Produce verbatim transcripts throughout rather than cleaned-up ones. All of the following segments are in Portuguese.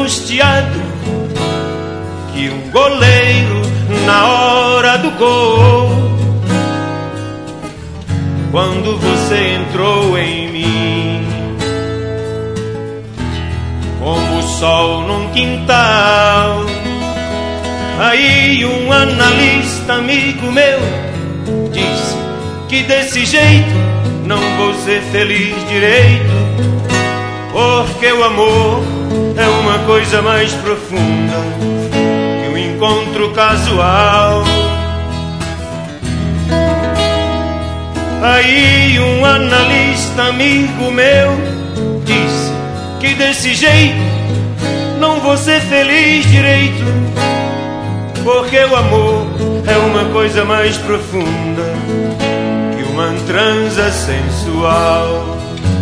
angustiado que um goleiro na hora do gol. Quando você entrou em mim, como o sol num quintal, aí um analista amigo meu disse que desse jeito não vou ser feliz direito, porque o amor é uma coisa mais profunda que um encontro casual. Aí um analista amigo meu disse que desse jeito não vou ser feliz direito, porque o amor é uma coisa mais profunda que uma transa sensual.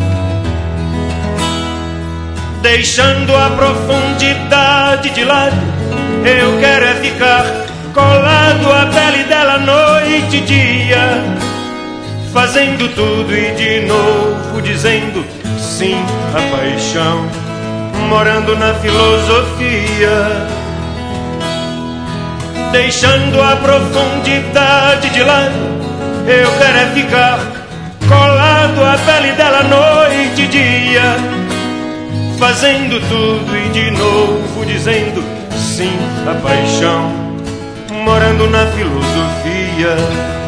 Deixando a profundidade de lado, eu quero é ficar colado à pele dela noite e dia, fazendo tudo e de novo dizendo sim à paixão, morando na filosofia. Deixando a profundidade de lado, eu quero é ficar colado à pele dela noite e dia, fazendo tudo e de novo dizendo sim à paixão, morando na filosofia.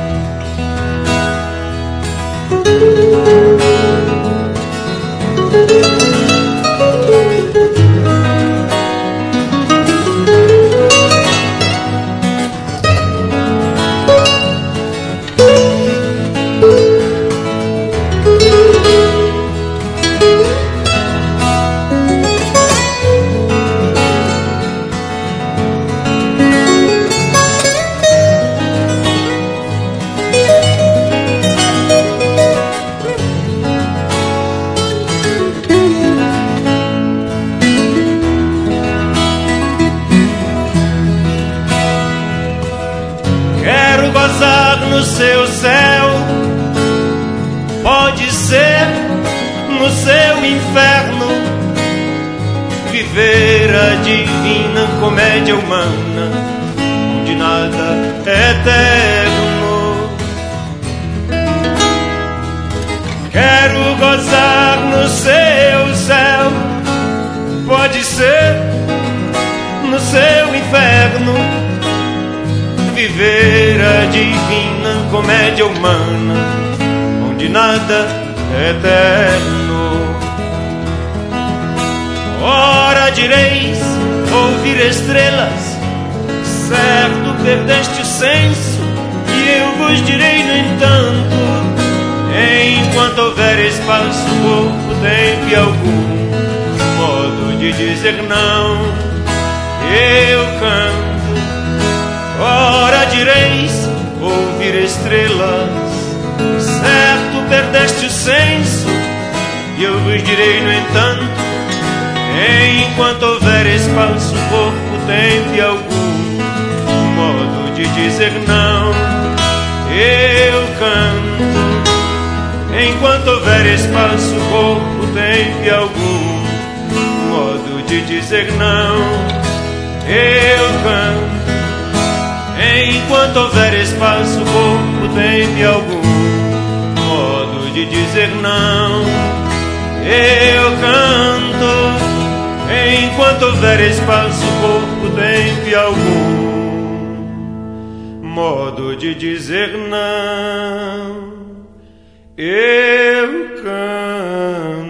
No seu céu, pode ser no seu inferno, viver a divina comédia humana, onde nada é eterno. Quero gozar no seu céu, pode ser no seu inferno, viver a divina comédia humana, onde nada é eterno. Ora direis ouvir estrelas, certo perdeste o senso, e eu vos direi no entanto, enquanto houver espaço, corpo, tempo e algum modo de dizer não, eu canto. Ora direis ouvir estrelas, certo perdeste o senso, e eu vos direi no entanto, enquanto houver espaço, corpo, tempo e algum modo de dizer não, eu canto. Enquanto houver espaço, corpo, tempo e algum modo de dizer não, eu canto. Enquanto houver espaço, corpo, tempo e algum modo de dizer não, eu canto. Enquanto houver espaço, corpo, tempo e algum modo de dizer não, eu canto.